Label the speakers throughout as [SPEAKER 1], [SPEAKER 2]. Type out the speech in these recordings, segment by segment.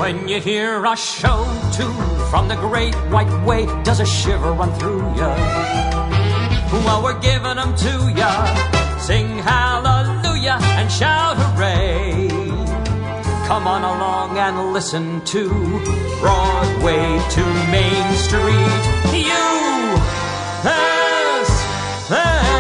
[SPEAKER 1] When you hear a show tune from the great white way, does a shiver run through ya? Well, we're giving them to ya. Sing hallelujah and shout hooray. Come on along and listen to Broadway to Main Street. USA.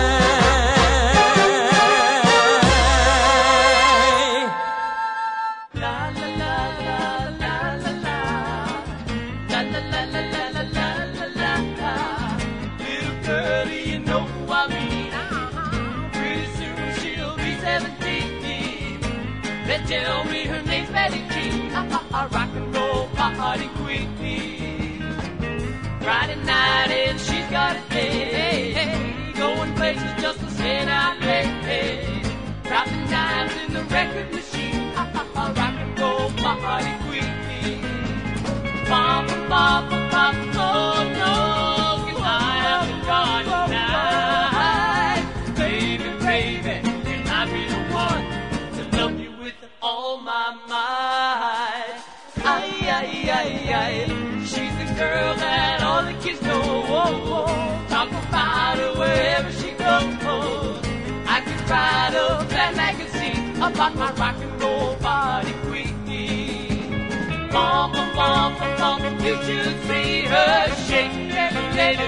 [SPEAKER 2] Tell me her name's Betty King, a rock and roll party queen. Friday night and she's got a day, going places just to sit out late, dropping dimes in the record machine, a rock and roll party queen. Bum, bum, bum, bum, oh no, 'cause I am gone tonight. Baby, baby, can I be the one to love you with all my might? Ay, ay, ay, ay. She's the girl that all the kids know. Talk about her wherever she goes. I could write a flat magazine about my rock and roll party queen. Bum, bum, bum, bum, bum. You should see her shake, baby,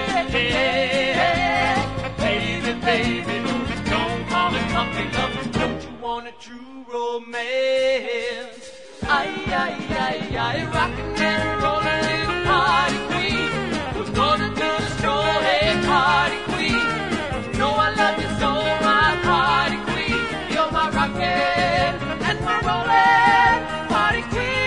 [SPEAKER 2] baby, baby. Don't call it puppy love. Don't you want a true romance? Ay, ay, ay, ay, rockin' and rollin' little party queen. Who's gonna do the stroll? Hey, party queen. You know I love you so, my party queen. You're my rockin' and my rollin' party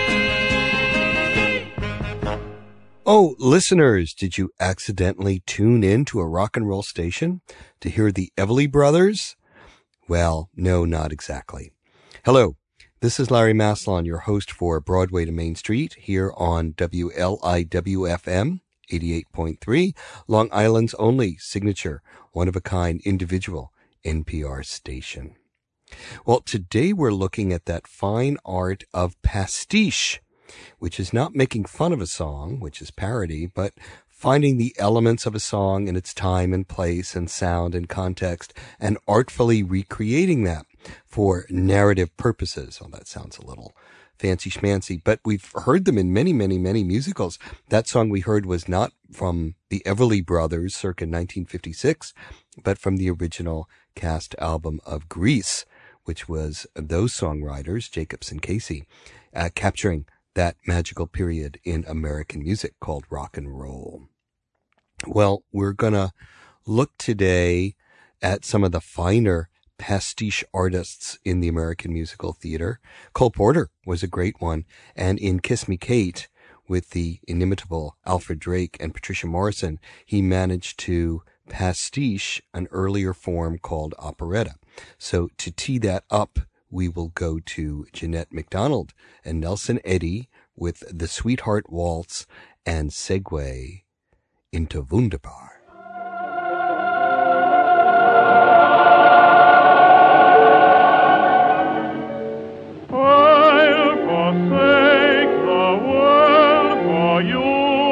[SPEAKER 2] queen.
[SPEAKER 3] Oh, listeners, did you accidentally tune in to a rock and roll station to hear the Everly Brothers? Well, no, not exactly. Hello, this is Larry Maslon, your host for Broadway to Main Street here on WLIW-FM 88.3, Long Island's only signature, one-of-a-kind individual NPR station. Well, today we're looking at that fine art of pastiche, which is not making fun of a song, which is parody, but finding the elements of a song in its time and place and sound and context and artfully recreating that for narrative purposes. Well, that sounds a little fancy schmancy, but we've heard them in many, many, many musicals. That song we heard was not from the Everly Brothers circa 1956, but from the original cast album of Grease, which was those songwriters, Jacobs and Casey, capturing that magical period in American music called rock and roll. Well, we're going to look today at some of the finer pastiche artists in the American musical theater. Cole Porter was a great one. And in Kiss Me Kate, with the inimitable Alfred Drake and Patricia Morrison, he managed to pastiche an earlier form called operetta. So to tee that up, we will go to Jeanette MacDonald and Nelson Eddy with the Sweetheart Waltz and segue into Wunderbar.
[SPEAKER 4] I'll forsake the world for you.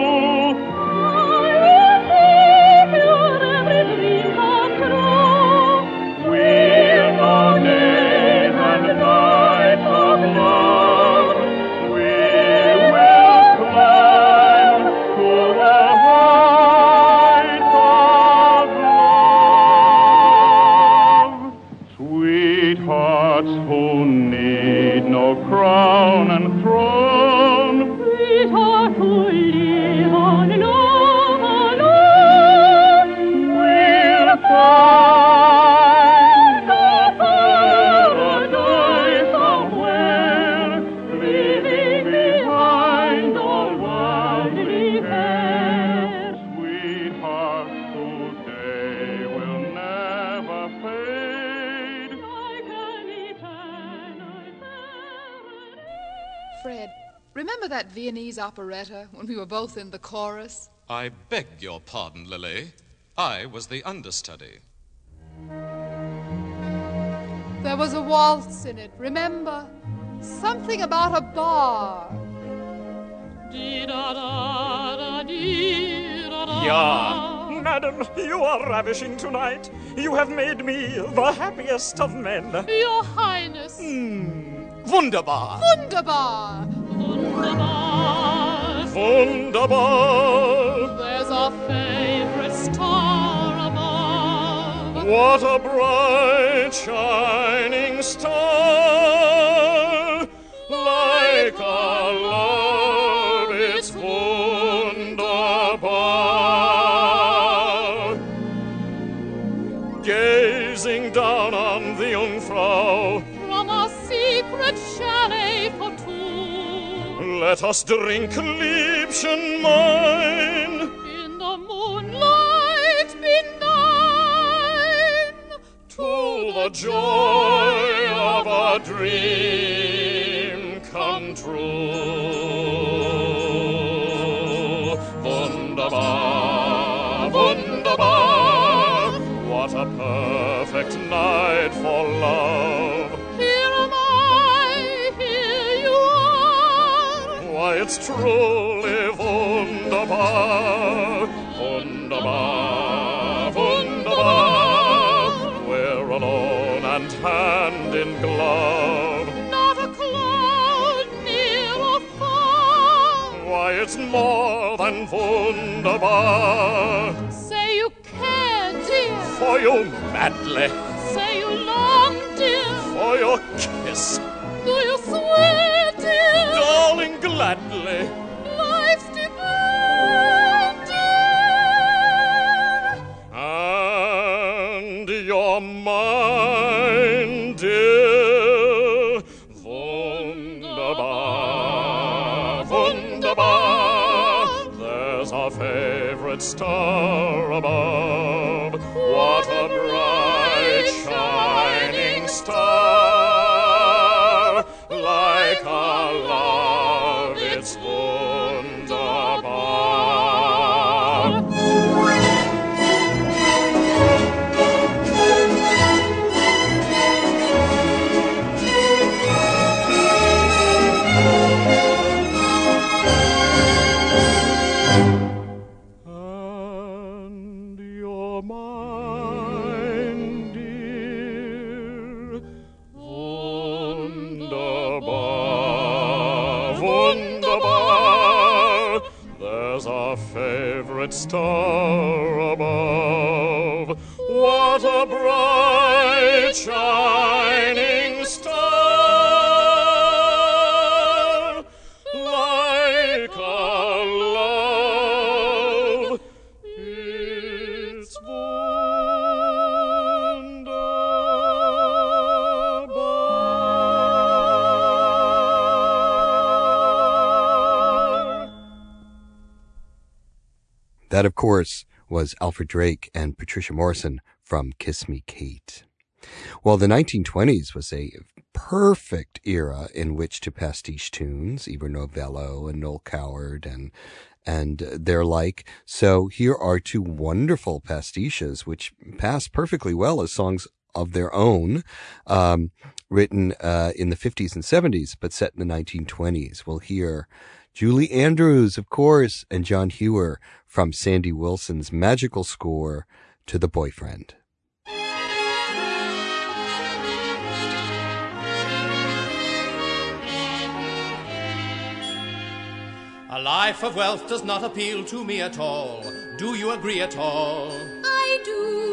[SPEAKER 4] I will make your every dream come true. We'll go days and nights of love. We will climb to the heights of love. Sweethearts who need no crown and throne. Sweetheart who live on love alone. We'll find a paradise somewhere, leaving behind all worldly cares. Sweethearts today will never fade, like an eternal serenade.
[SPEAKER 5] Fred, remember that Viennese operetta when we were both in the chorus?
[SPEAKER 6] I beg your pardon, Lily. I was the understudy.
[SPEAKER 5] There was a waltz in it, remember? Something about a bar.
[SPEAKER 7] Ja, madam, you are ravishing tonight. You have made me the happiest of men.
[SPEAKER 5] Your Highness.
[SPEAKER 7] Wunderbar.
[SPEAKER 5] Wunderbar. Wunderbar.
[SPEAKER 7] Wunderbar.
[SPEAKER 5] There's a favorite star above.
[SPEAKER 7] What a bright shining star. Like a love, it's wunderbar. Gazing down on the Jungfrau
[SPEAKER 5] From a secret chalet for two.
[SPEAKER 7] let us drink Liebchen mine.
[SPEAKER 5] In the moonlight benign.
[SPEAKER 7] To the joy of a dream come true. Wunderbar, wunderbar, what a perfect night for love.
[SPEAKER 5] Here am I, here you are.
[SPEAKER 7] Why, it's truly wunderbar, wunderbar, wunderbar. We're alone and hand in glove.
[SPEAKER 5] Not a cloud near or far.
[SPEAKER 7] Why, it's more than wunderbar.
[SPEAKER 5] Say you care, dear.
[SPEAKER 7] For you madly,
[SPEAKER 5] Say you long, dear.
[SPEAKER 7] for your kiss,
[SPEAKER 5] Do you swear, dear?
[SPEAKER 7] darling, gladly.
[SPEAKER 5] Life's divine, dear.
[SPEAKER 7] And you're mine, dear. Wunderbar, wunderbar. There's a favorite star above. What a bright shining star. Like a love, it's wunderbar. And you're mine, dear. Wunderbar, wunderbar. There's a favorite star above. What a bright shining star. Like a love, it's wunderbar.
[SPEAKER 3] That, of course, was Alfred Drake and Patricia Morrison from Kiss Me, Kate. Well, the 1920s was a perfect era in which to pastiche tunes, Ivor Novello and Noel Coward and their like. So here are two wonderful pastiches which pass perfectly well as songs of their own, written in the 50s and 70s, but set in the 1920s. We'll hear Julie Andrews, of course, and John Hewer from Sandy Wilson's magical score to The Boyfriend.
[SPEAKER 1] A life of wealth does not appeal to me at all. Do you agree at all?
[SPEAKER 2] I do.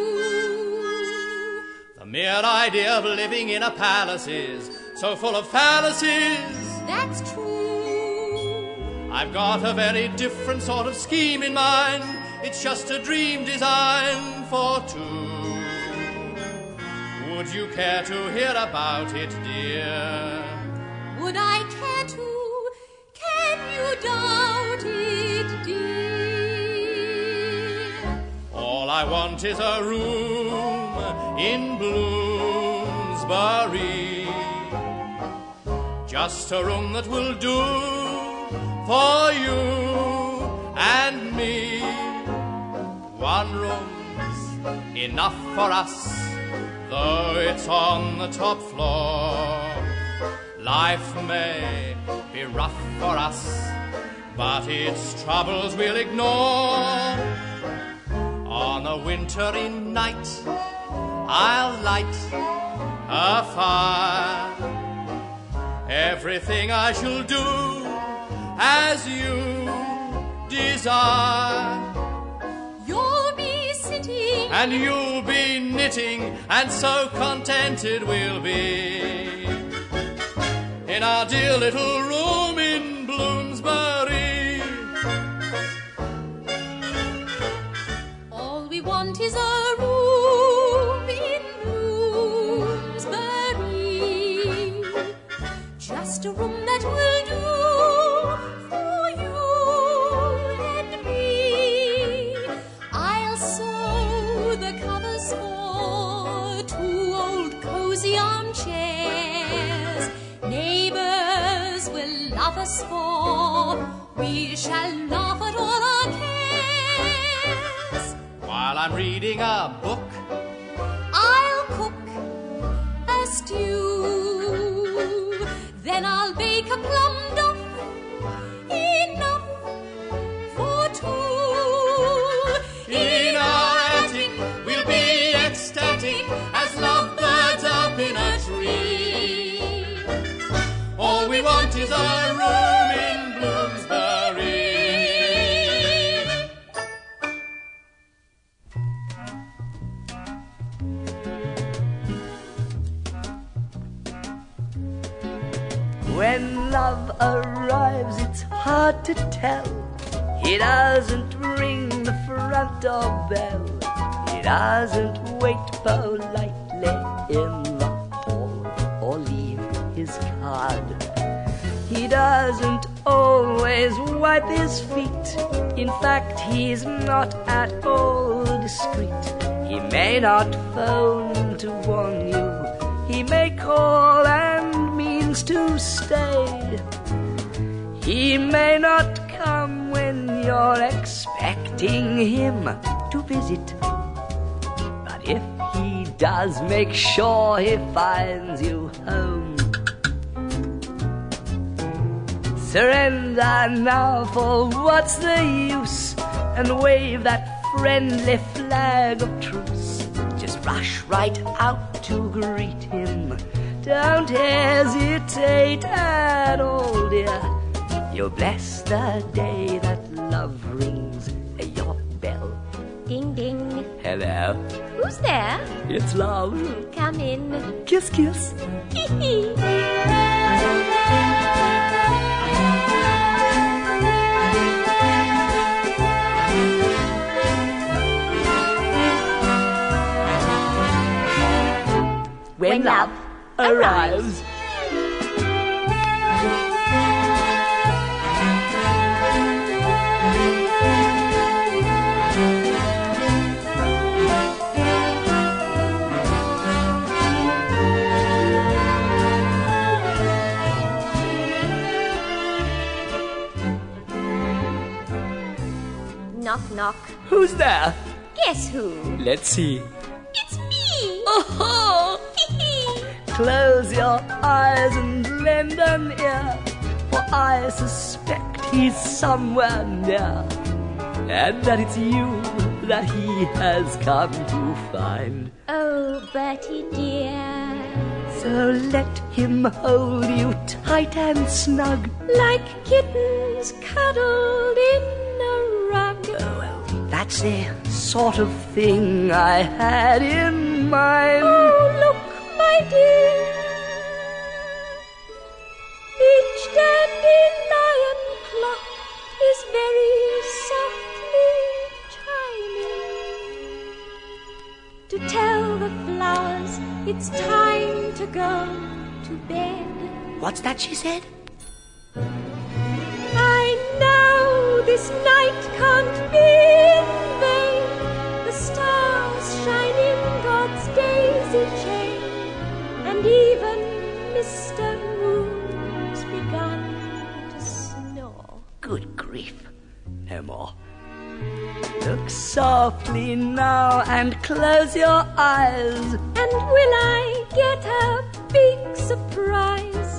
[SPEAKER 1] The mere idea of living in a palace is so full of fallacies.
[SPEAKER 2] That's true.
[SPEAKER 1] I've got a very different sort of scheme in mind. It's just a dream designed for two. Would you care to hear about it, dear?
[SPEAKER 2] Would I care to? Can you doubt it, dear?
[SPEAKER 1] All I want is a room in Bloomsbury. Just a room that will do for you and me. One room's enough for us, though it's on the top floor. Life may be rough for us,
[SPEAKER 8] but its troubles we'll ignore. On a wintry night, I'll light a fire. Everything I shall do as you desire.
[SPEAKER 9] You'll be sitting
[SPEAKER 8] and you'll be knitting, and so contented we'll be in our dear little room in Bloomsbury.
[SPEAKER 9] All we want is a room in Bloomsbury, just a room that will do for you and me. I'll sew the covers for 2 old cozy armchairs. Neighbors will love us for we shall laugh at all our cares.
[SPEAKER 8] While I'm reading a book,
[SPEAKER 9] I'll cook a stew. Then I'll bake a plum duff, enough for 2.
[SPEAKER 8] in our attic we'll be ecstatic as lovebirds up in a tree. All we want is a room in Bloomsbury.
[SPEAKER 10] When love arrives, it's hard to tell. He doesn't ring the front door bell. He doesn't wait politely in the hall or leave his card. He doesn't always wipe his feet. In fact, he's not at all discreet. He may not phone to warn you. He may call and means to stay. He may not come when you're expecting him to visit. But if he does, make sure he finds you home. Surrender now, for what's the use? And wave that friendly flag of truce. Just rush right out to greet him. Don't hesitate at all, dear. You'll bless the day that love rings your bell.
[SPEAKER 9] Ding, ding.
[SPEAKER 10] Hello,
[SPEAKER 9] Who's there?
[SPEAKER 10] it's love.
[SPEAKER 9] Come in.
[SPEAKER 10] Kiss, kiss. When love arrives.
[SPEAKER 9] Knock, knock.
[SPEAKER 10] Who's there?
[SPEAKER 9] Guess who?
[SPEAKER 10] Let's see.
[SPEAKER 9] It's me.
[SPEAKER 10] Oh! Close your eyes and lend an ear, for I suspect he's somewhere near, and that it's you that he has come to find.
[SPEAKER 9] Oh, Bertie dear.
[SPEAKER 10] So let him hold you tight and snug,
[SPEAKER 9] Like kittens cuddled in a rug.
[SPEAKER 10] oh, well, that's the sort of thing I had in mind.
[SPEAKER 9] Oh, look, my dear. Each dandelion clock is very softly chiming to tell the flowers it's time to go to bed.
[SPEAKER 10] What's that she said?
[SPEAKER 9] I know this night can't be in vain. The stars shine in God's daisy chain, and even Mr. Moon's begun to snore.
[SPEAKER 10] Good grief. No more. Look softly now and close your eyes.
[SPEAKER 9] And will I get a big surprise?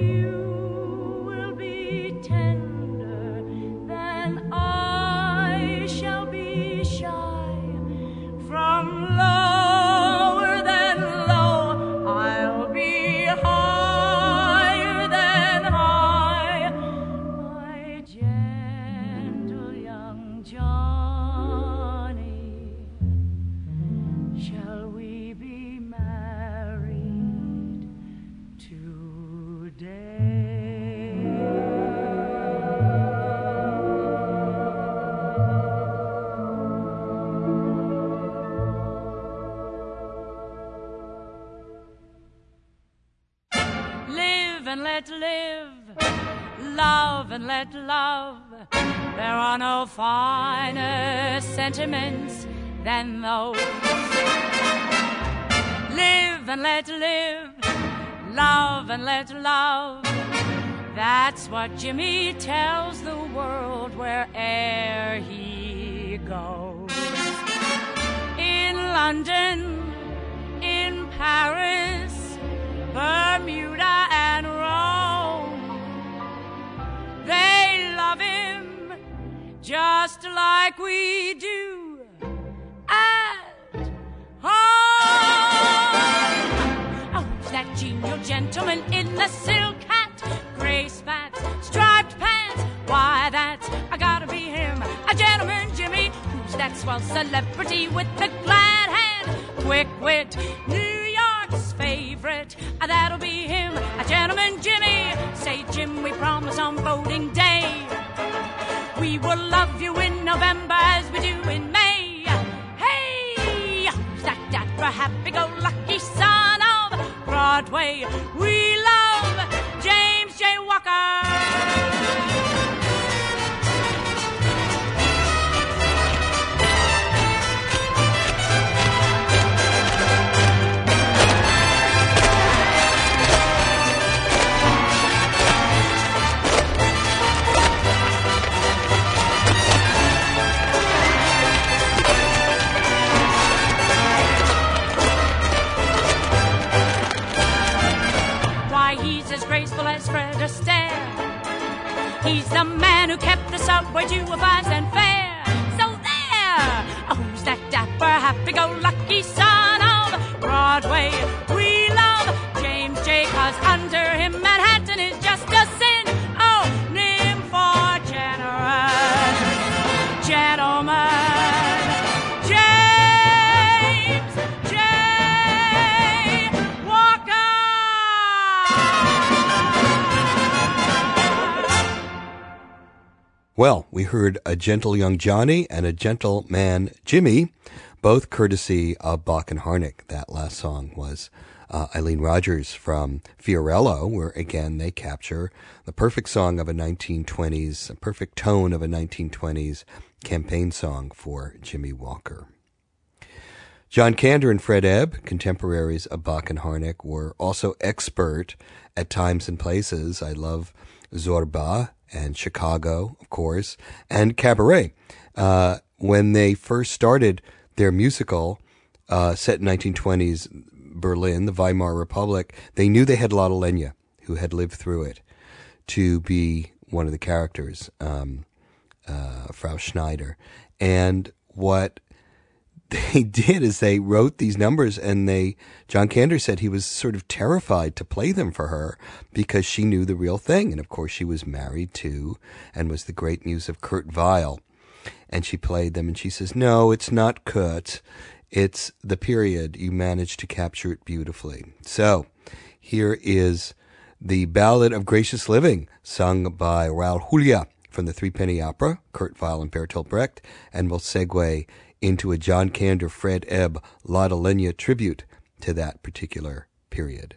[SPEAKER 11] you will be tender, then I shall be shy. From lower than low, I'll be higher than high. My gentle young Johnny, shall we be married today? Live and let live, love and let love. There are no finer sentiments than those. Live and let live, love and let love. That's what Jimmy tells the world where'er he goes. In London, in Paris, Bermuda and Rome, they love him just like we do at home. Oh, that genial gentleman in the silk hat, gray spats, striped pants. Why, that's gotta be him, a gentleman Jimmy. Who's that swell celebrity with the glad hand, quick wit, New York's favorite? That'll be him, a gentleman Jimmy. Say, Jim, we promise on voting day we will love you in November as we do in May. Hey, who's that dapper, happy-go-lucky son of Broadway? We love James J. Walker. He's as graceful as Fred Astaire. He's the man who kept the subway to a 5-cent fare. So there! Oh, who's that dapper, happy-go-lucky son of Broadway? We love James J. 'cause under him Manhattan is just a sin. Oh, name for generous gentlemen. James J. Walker!
[SPEAKER 3] Well, we heard A Gentle Young Johnny and A Gentle Man Jimmy, both courtesy of Bach and Harnick. That last song was Eileen Rogers from Fiorello, where again they capture the perfect song of a 1920s, a perfect tone of a 1920s campaign song for Jimmy Walker. John Kander and Fred Ebb, contemporaries of Bach and Harnick, were also expert at times and places. I love Zorba and Chicago, of course, and Cabaret. When they first started their musical, set in 1920s Berlin, the Weimar Republic, they knew they had Lotte Lenya, who had lived through it, to be one of the characters, Frau Schneider. And what they did is they wrote these numbers, and John Kander said he was sort of terrified to play them for her because she knew the real thing. And of course she was married to and was the great muse of Kurt Weill. And she played them and she says, no, it's not Kurt. It's the period. You managed to capture it beautifully. So here is the Ballad of Gracious Living, sung by Raoul Julia from the Threepenny Opera, Kurt Weill and Bertolt Brecht, and we'll segue into a John Kander, Fred Ebb, Lotte Lenya tribute to that particular period.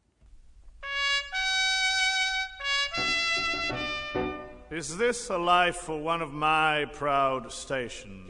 [SPEAKER 12] Is this a life for one of my proud stations?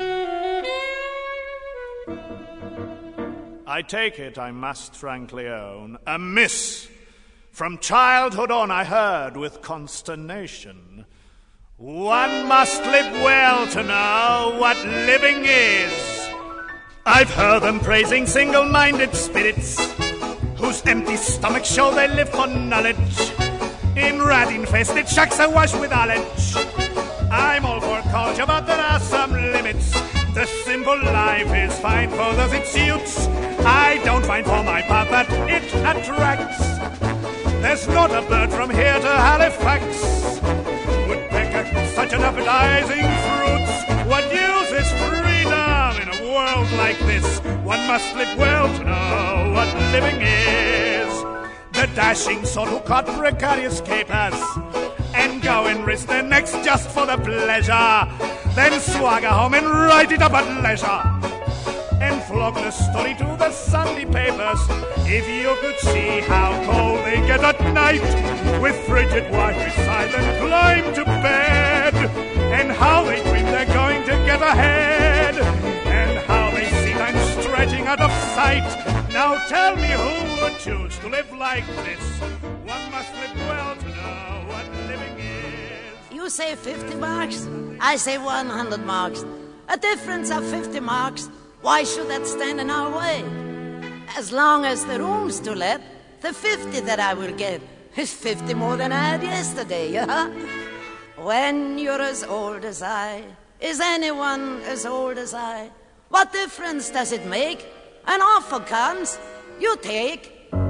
[SPEAKER 12] I take it, I must frankly own, amiss. From childhood on I heard with consternation, one must live well to know what living is. I've heard them praising single-minded spirits, whose empty stomachs show they live for knowledge. in rat-infested shacks awash with knowledge. I'm all for culture, but there are some limits. The simple life is fine for those it suits. I don't mind for my part that it attracts. There's not a bird from here to Halifax would pick such an appetizing fruit. What use is freedom in a world like this? One must live well to know what living is. The dashing sort who caught precarious capers and go and risk their necks just for the pleasure, then swagger home and write it up at leisure, and flog the story to the Sunday papers. If you could see how cold they get at night, with frigid wife beside them climb to bed, and how they dream they're going to get ahead, and how they see time stretching out of sight. Now tell me who would choose to live like this? One must live well to know what living is.
[SPEAKER 13] You say 50 marks, I say 100 marks. A difference of 50 marks. Why should that stand in our way? As long as the room's to let, the 50 that I will get is 50 more than I had yesterday, yeah? When you're as old as I, is anyone as old as I? What difference does it make? An offer comes, you take.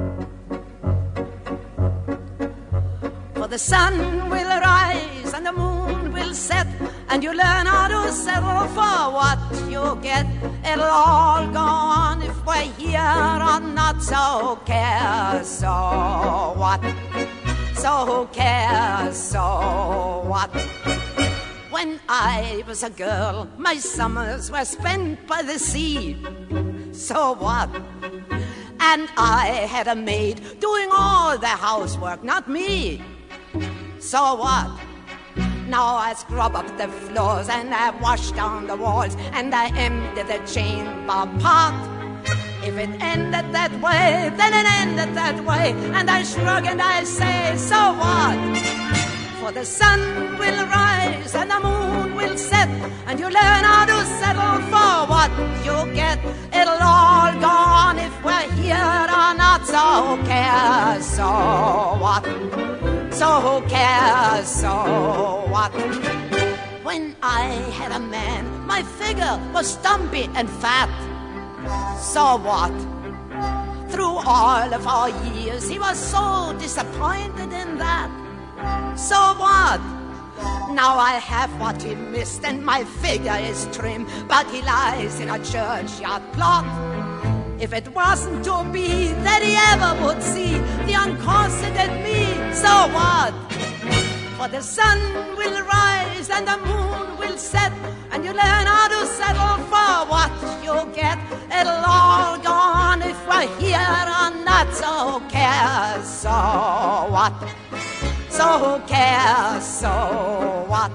[SPEAKER 13] For the sun will rise and the moon will set, and you learn how to settle for what you get. It'll all go on if we're here or not, so who cares, so what? So who cares, so what? When I was a girl, my summers were spent by the sea. So what? And I had a maid doing all the housework, not me. So what? Now I scrub up the floors and I wash down the walls and I empty the chamber pot. If it ended that way, then it ended that way, and I shrug and I say, so what? For the sun will rise and the moon will set, and you learn how to settle for what you get. It'll all go on if we're here or not, so who cares, so what? So who cares, so what? When I had a man, my figure was stumpy and fat. So what? Through all of our years, he was so disappointed in that. So what? Now I have what he missed and my figure is trim, but he lies in a churchyard plot. If it wasn't to be that he ever would see the unconsidered me, so what? For the sun will rise and the moon will set, and you learn how to settle for what you get. It'll all go on if we're here or not, so who cares, so what? So who cares, so what?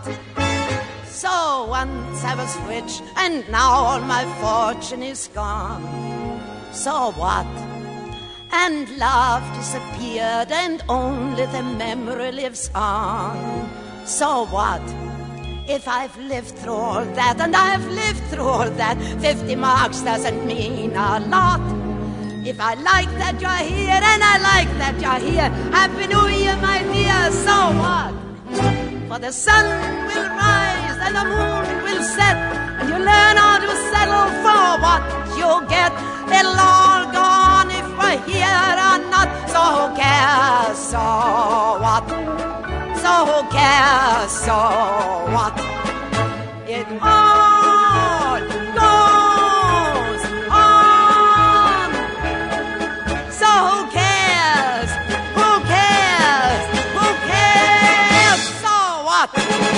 [SPEAKER 13] So once I was rich and now all my fortune is gone. So what? And love disappeared and only the memory lives on. So what? If I've lived through all that, and I've lived through all that, 50 marks doesn't mean a lot. If I like that you're here and I like that you're here, Happy New Year, my dear, so what? For the sun will rise and the moon will set, and you learn how to settle for what you get. It'll all go on if we're here or not, so who cares, so what? So who cares, so what? It all goes on. So who cares? Who cares? Who cares? So what?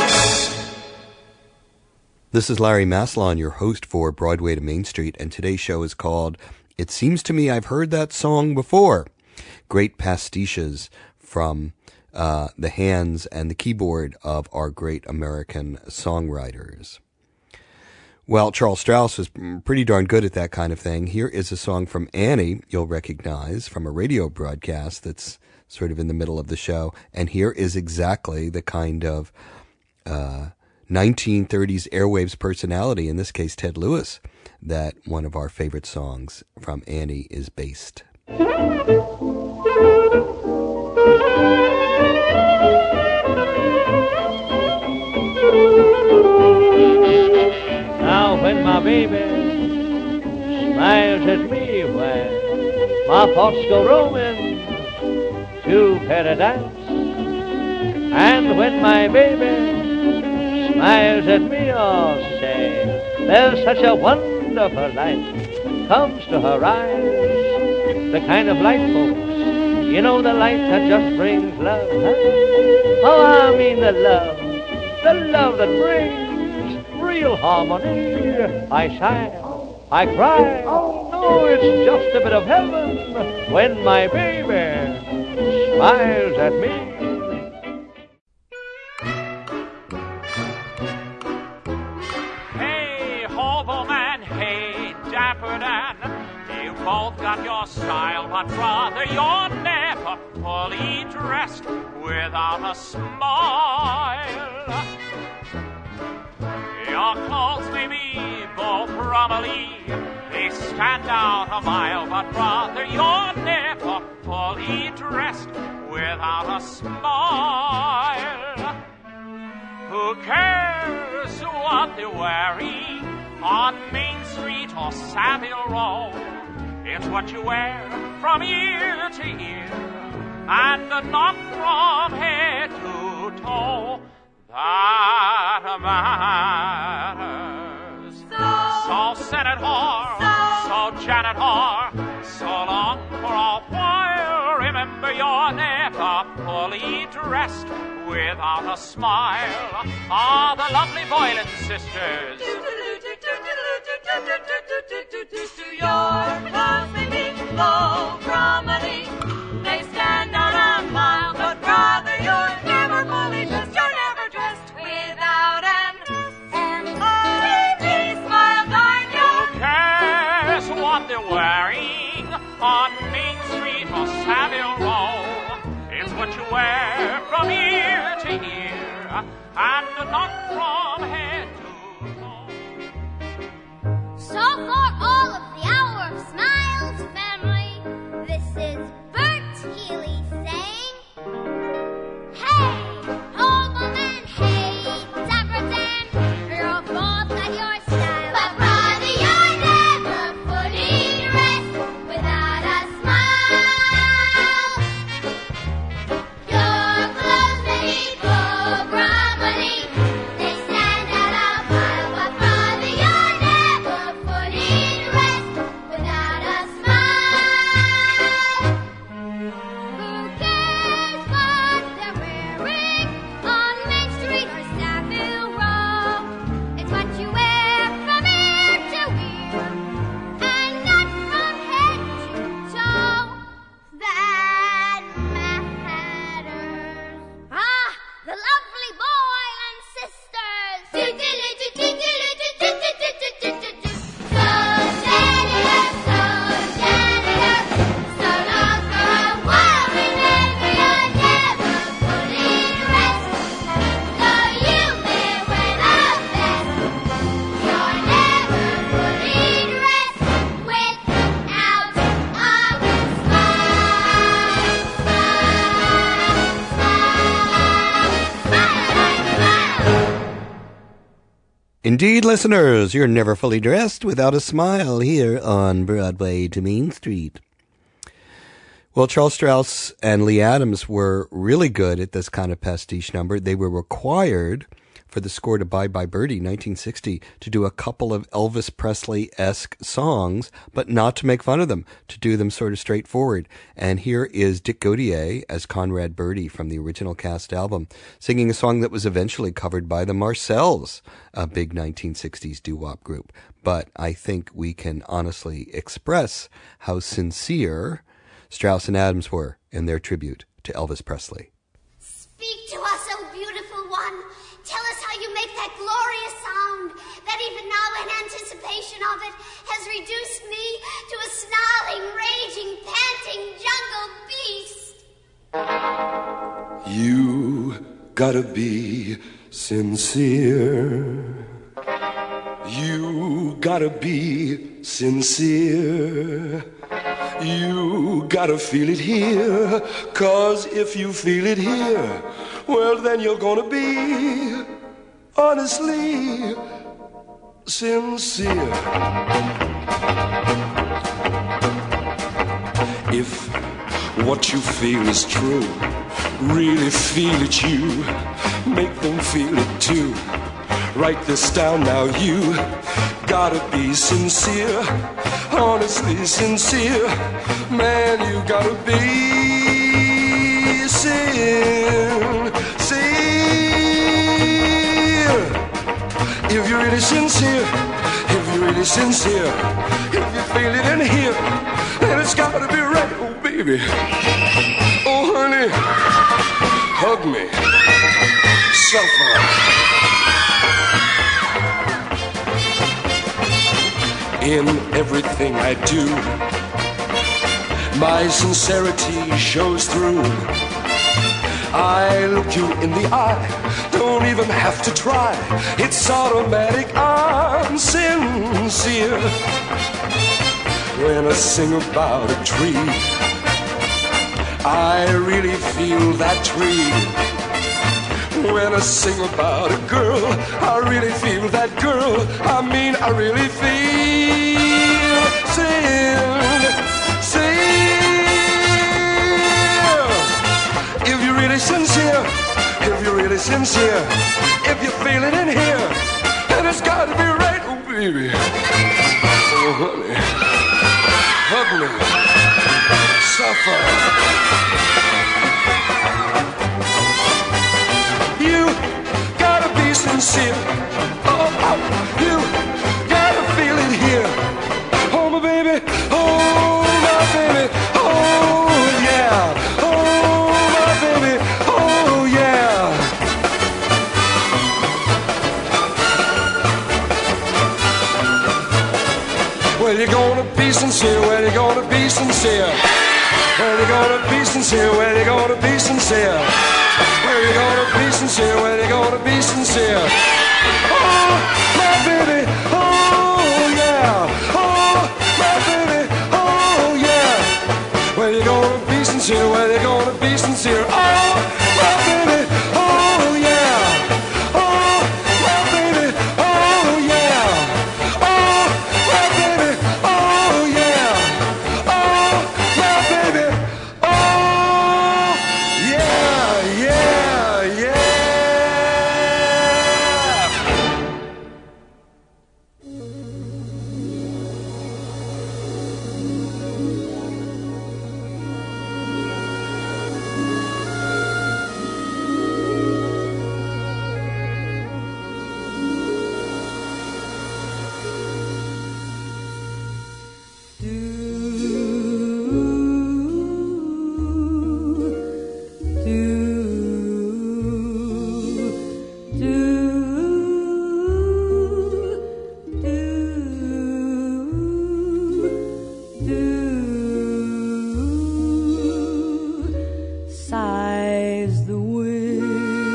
[SPEAKER 3] This is Larry Maslon, your host for Broadway to Main Street, and today's show is called It Seems to Me I've Heard That Song Before. Great pastiches from the hands and the keyboard of our great American songwriters. Well, Charles Strauss was pretty darn good at that kind of thing. Here is a song from Annie you'll recognize from a radio broadcast that's sort of in the middle of the show. And here is exactly the kind of 1930s airwaves personality, in this case Ted Lewis, that one of our favorite songs from Annie is based.
[SPEAKER 14] my thoughts go roaming to paradise. And when my baby smiles at me, I'll say, there's such a wonderful light comes to her eyes. The kind of light, folks, you know, the light that just brings love, huh? Oh, I mean the love that brings real harmony. I sigh, I cry, oh, it's just a bit of heaven when my baby smiles at me.
[SPEAKER 15] Hey, hobo man, hey, dapper Dan, you both got your style, but brother, you're never fully dressed without a smile. Your clothes may be both rummily, they stand out a mile, but brother, you're never fully dressed without a smile. Who cares what they're wearing on Main Street or Savile Row? It's what you wear from ear to ear and not from head to toe that matters. So Senator, so Janitor, so long for a while. Remember, you're never fully dressed without a smile. Ah, the lovely Boylan sisters.
[SPEAKER 2] Your clothes may be low chromaty, they stand out a mile, but brother, you're never fully dressed. You're never dressed without an smile, darn you.
[SPEAKER 15] Who cares what they're wearing on Main Street or Savile Row? It's what you wear from ear to ear and not from head to toe.
[SPEAKER 16] So for all of the Hour of Smiles family, this is Bert Healy saying, hey, hobo man, hey, dapper Dan, you're both got your style, but brother, you're never fully dressed without a smile. Your clothes may be full grumbly, they stand out a mile, but brother, you're never fully dressed without a smile. Who cares what they're wearing on Main Street or Savile Row? It's what you wear from ear to ear and not from head to toe that matters. Ah, the lovely Boylan sisters. So janitor, so long for a while. Remember, you're never fully dressed, though you may wear the best. You're never fully dressed without a smile.
[SPEAKER 3] Indeed, listeners, you're never fully dressed without a smile here on Broadway to Main Street. Well, Charles Strauss and Lee Adams were really good at this kind of pastiche number. They were required for the score to Bye Bye Birdie, 1960, to do a couple of Elvis Presley-esque songs, but not to make fun of them, to do them sort of straightforward. And here is Dick Gautier as Conrad Birdie from the original cast album, singing a song that was eventually covered by the Marcells, a big 1960s doo-wop group. But I think we can honestly express how sincere Strauss and Adams were in their tribute to Elvis Presley.
[SPEAKER 16] Speak to us, O beautiful one. Tell us how you make that glorious sound that even now in anticipation of it has reduced me to a snarling, raging, panting jungle beast.
[SPEAKER 17] You gotta be sincere. You gotta be sincere. You gotta feel it here, 'cause if you feel it here, well then you're gonna be honestly sincere. If what you feel is true, really feel it, you make them feel it too. Write this down now, you gotta be sincere, honestly sincere. Man, you gotta be sincere. If you're really sincere, if you're really sincere, if you feel it in here, then it's gotta be right, oh baby. Oh honey, hug me, suffer. In everything I do, my sincerity shows through. I look you in the eye, don't even have to try. It's automatic, I'm sincere. When I sing about a tree, I really feel that tree. When I sing about a girl, I really feel that girl. I mean, I really feel sincere. If you're really sincere, if you're really sincere, if you feel it in here, then it's gotta be right, oh baby. Oh honey, hug me, suffer. You gotta be sincere. Oh, oh, you gotta feel it here. Oh my baby, oh my baby, oh yeah, oh my baby, oh yeah. Well, you're gonna be sincere, well, you're gonna be sincere. Well, you're gonna be sincere, well, you're gonna be sincere. Well, you're gonna be sincere, well, you're gonna be sincere. Oh, my baby, oh yeah. Oh, my baby, oh yeah. Well, you're gonna be sincere, well, you're gonna be sincere. Oh, my baby, oh yeah. Oh, my baby, oh yeah. Oh, my baby, oh yeah. Oh, my baby, oh yeah, yeah, yeah.
[SPEAKER 18] Sighs the wind.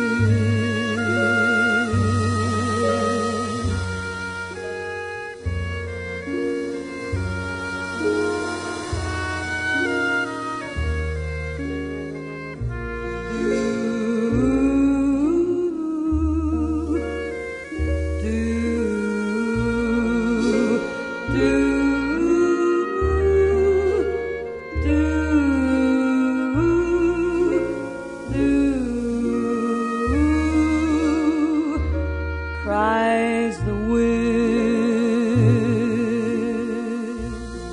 [SPEAKER 18] Cries the wind.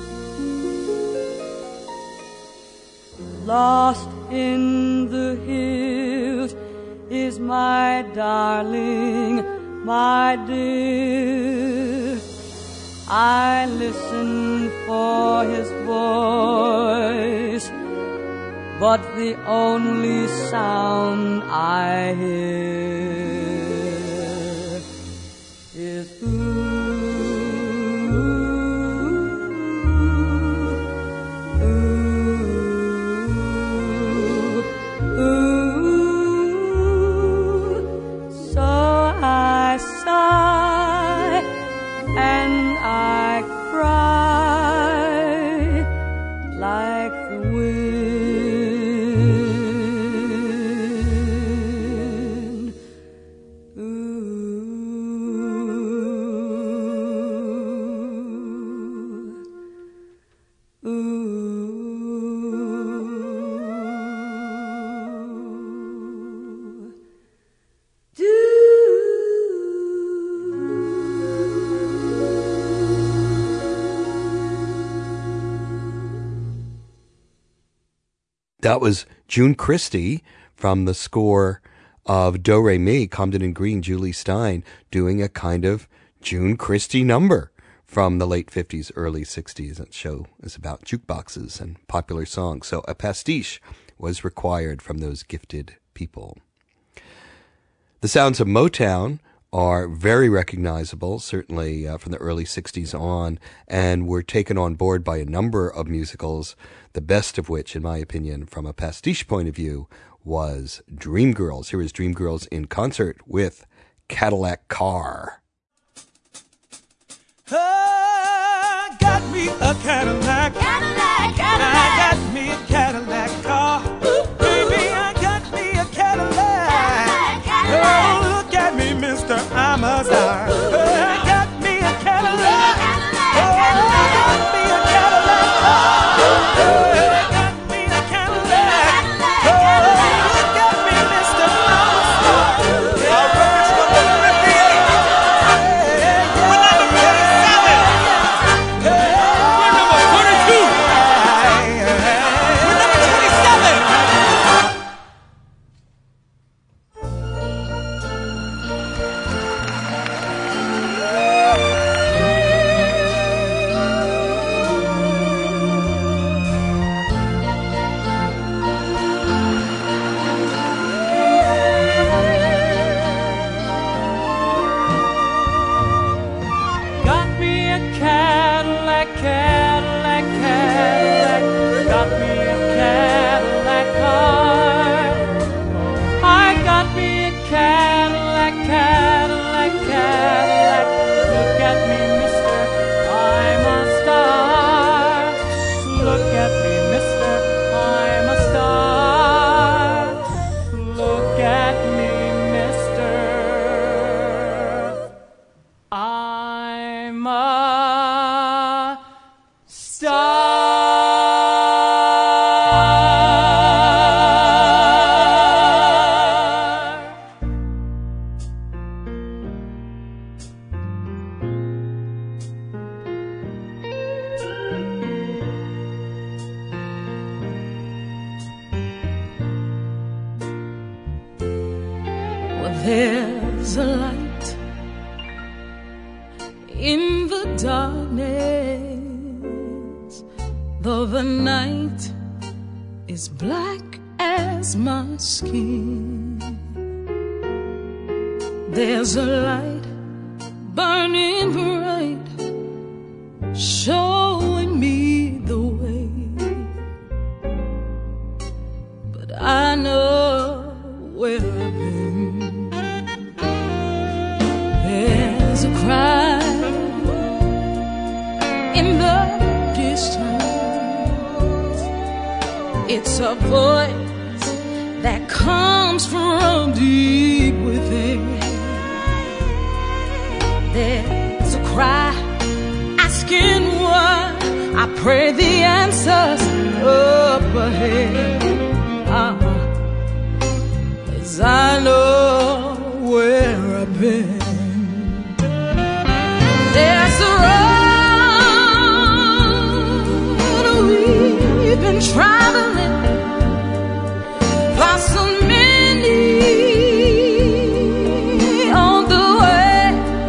[SPEAKER 18] Lost in the hills is my darling, my dear. I listen for his voice, but the only sound I hear is so I sigh and I cry like the wind.
[SPEAKER 3] That was June Christy from the score of Do Re Mi, Comden and Green, Julie Stein, doing a kind of June Christy number from the late 50s, early 60s. That show is about jukeboxes and popular songs. So a pastiche was required from those gifted people. The sounds of Motown are very recognizable, certainly from the early 60s on, and were taken on board by a number of musicals, the best of which, in my opinion, from a pastiche point of view, was Dreamgirls. Here is Dreamgirls in concert with Cadillac Car.
[SPEAKER 19] I got me a Cadillac. Cadillac, Cadillac. I got me a Cadillac car. Ooh, baby, I got me a Cadillac. Cadillac, Cadillac. Oh, look at me, mister, I'm a star. I got me a Cadillac. Cadillac, Cadillac. I got me a Cadillac car. I got me a Cadillac. Cadillac, Cadillac. Oh, look at me, mister, I'm a star. Our record's number 58. We're number 47. We're number 42. We're number 27. Got me a Cadillac, Cadillac, Cadillac. Got me a Cadillac car. I got me a Cadillac, Cadillac, Cadillac. Look at me, mister, I'm a star. Look at me, mister, I'm a star. Look at me, mister, I'm a star. Well, there's a light in the darkness, though the night is black as my skin. There's a light burning bright, showing me the way. But I know where I've been. There's a cry in the distance. It's a voice that comes from deep within. There's a cry asking why. I pray the answers up ahead. 'Cause I know where I've been. There's a road we've been traveling for so many on the way,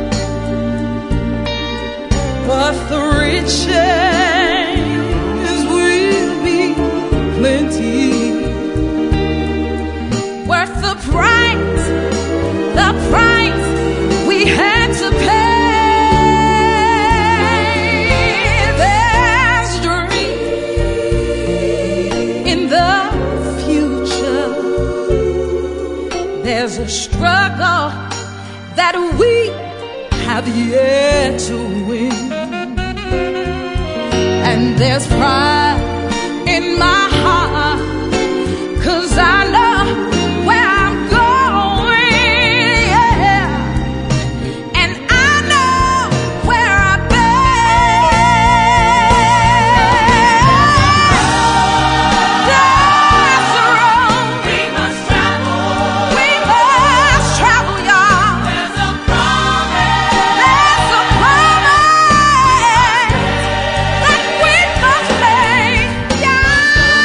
[SPEAKER 19] but the riches will be plenty, worth the price we had to pay. There's dream in the future. There's a struggle that we have yet to win. And there's pride in my heart, 'cause I know where I'm going, yeah. And I know where I've been. There's a road we must travel, y'all. There's a promise that we must make, yeah.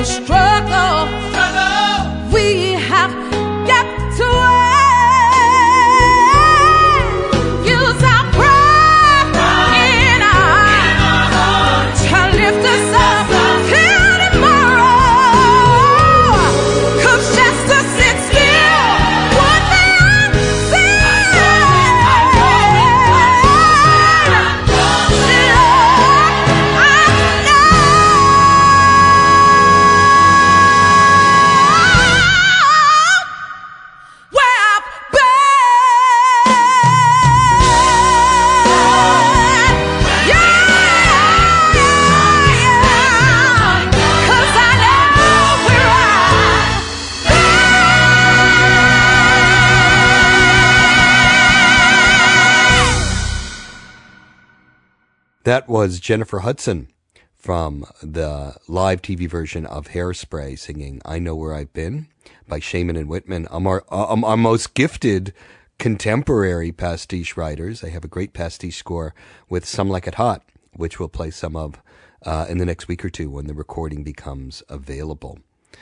[SPEAKER 19] struggle. We have got to use our pride in our hearts to lift us up till tomorrow. 'Cause just to sit still would be
[SPEAKER 3] That was Jennifer Hudson from the live TV version of Hairspray singing I Know Where I've Been by Shaman and Whitman. Our most gifted contemporary pastiche writers. They have a great pastiche score with Some Like It Hot, which we'll play some of in the next week or two when the recording becomes available.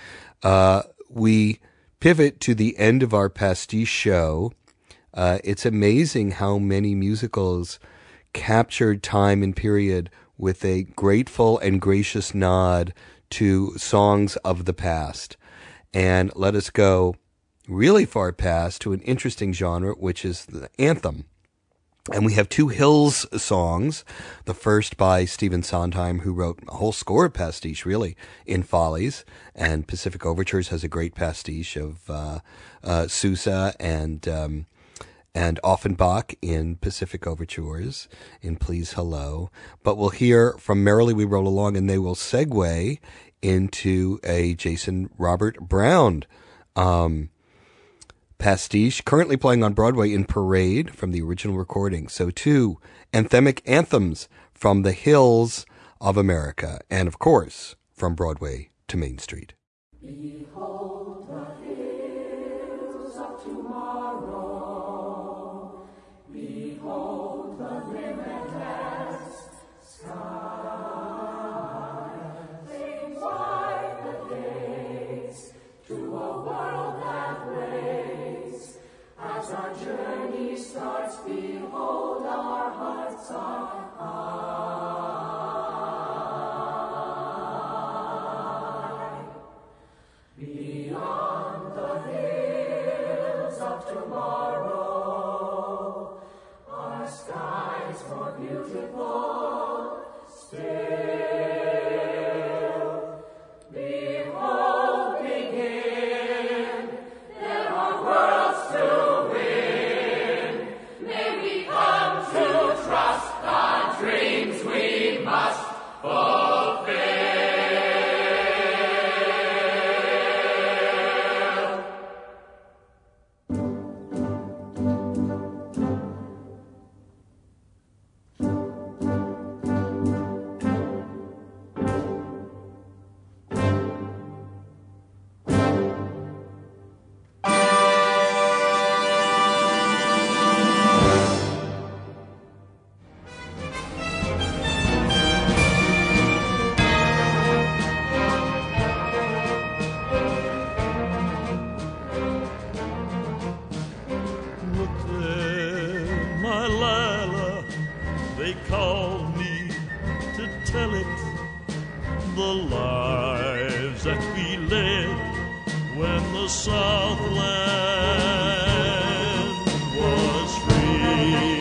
[SPEAKER 3] We pivot to the end of our pastiche show. It's amazing how many musicals captured time and period with a grateful and gracious nod to songs of the past. And let us go really far past to an interesting genre, which is the anthem. And we have two Hills songs, the first by Stephen Sondheim, who wrote a whole score of pastiche, really, in Follies, and Pacific Overtures has a great pastiche of Sousa and Offenbach in Pacific Overtures, in Please Hello. But we'll hear from Merrily We Roll Along, and they will segue into a Jason Robert Brown pastiche, currently playing on Broadway in Parade from the original recording. So two anthemic anthems from the Hills of America, and of course, from Broadway to Main Street.
[SPEAKER 20] Behold the hills of tomorrow. Behold the limitless sky. Flames wide the gates to a world that waits. As our journey starts, behold, our hearts are high. Beyond the hills of tomorrow, our skies more beautiful still. Behold, begin, there are worlds to win. May we come to trust the dreams we must fulfill.
[SPEAKER 4] Look there, my Lila, they call me to tell it. The lives that we led when the Southland was free.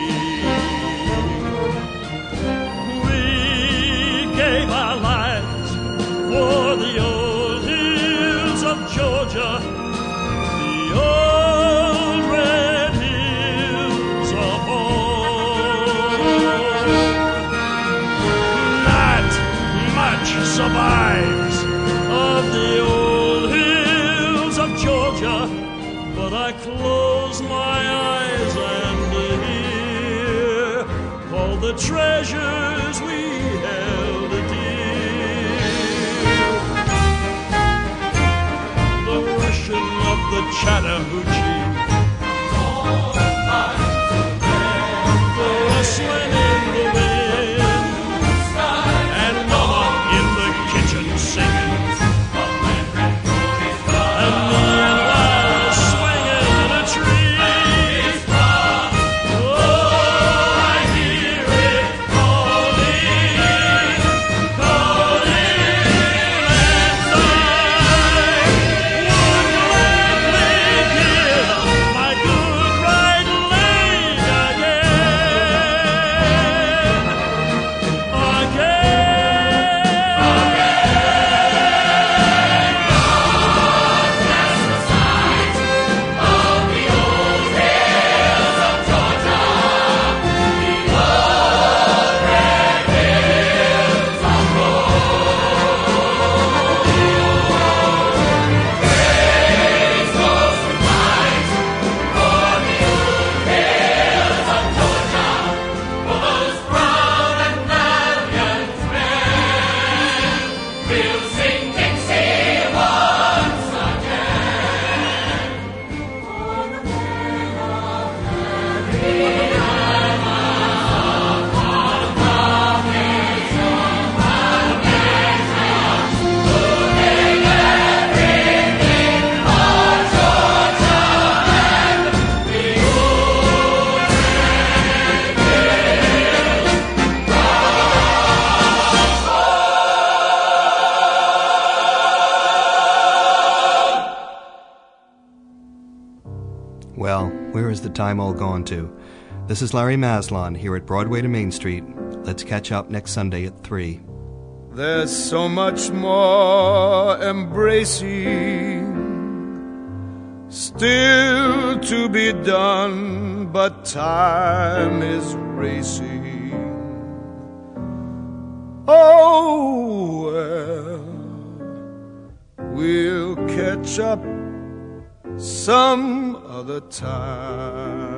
[SPEAKER 4] We gave our lives for the old hills of Georgia, the old red hills of home. Not much survives of the old hills of Georgia, but I close my eyes and hear all the treasures we held dear. The rushing of the Chattahoochee, the rustling in the wind, and Mama in the kitchen singing
[SPEAKER 3] Where has the time all gone to? This is Larry Maslon here at Broadway to Main Street. Let's catch up next Sunday at 3.
[SPEAKER 21] There's so much more embracing still to be done, but time is racing. Oh, well, we'll catch up some other time.